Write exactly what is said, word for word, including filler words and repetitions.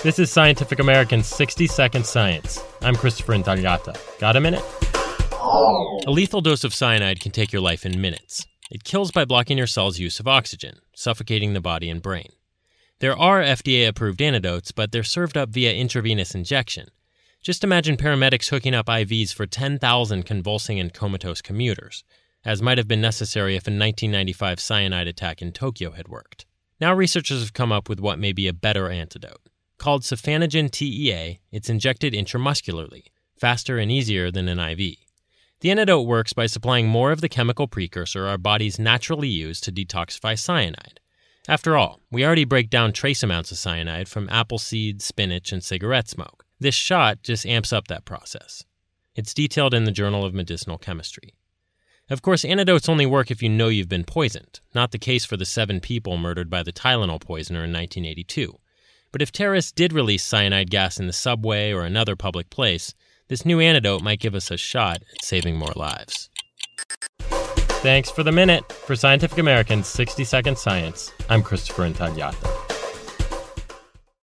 This is Scientific American's sixty second Science. I'm Christopher Intagliata. Got a minute? A lethal dose of cyanide can take your life in minutes. It kills by blocking your cell's use of oxygen, suffocating the body and brain. There are F D A-approved antidotes, but they're served up via intravenous injection. Just imagine paramedics hooking up I Vs for ten thousand convulsing and comatose commuters, as might have been necessary if a nineteen ninety-five cyanide attack in Tokyo had worked. Now researchers have come up with what may be a better antidote. Called Cephaноgen T E A, it's injected intramuscularly, faster and easier than an I V. The antidote works by supplying more of the chemical precursor our bodies naturally use to detoxify cyanide. After all, we already break down trace amounts of cyanide from apple seeds, spinach, and cigarette smoke. This shot just amps up that process. It's detailed in the Journal of Medicinal Chemistry. Of course, antidotes only work if you know you've been poisoned, not the case for the seven people murdered by the Tylenol poisoner in nineteen eighty-two. But if terrorists did release cyanide gas in the subway or another public place, this new antidote might give us a shot at saving more lives. Thanks for the minute. For Scientific American's sixty second Science, I'm Christopher Intagliata.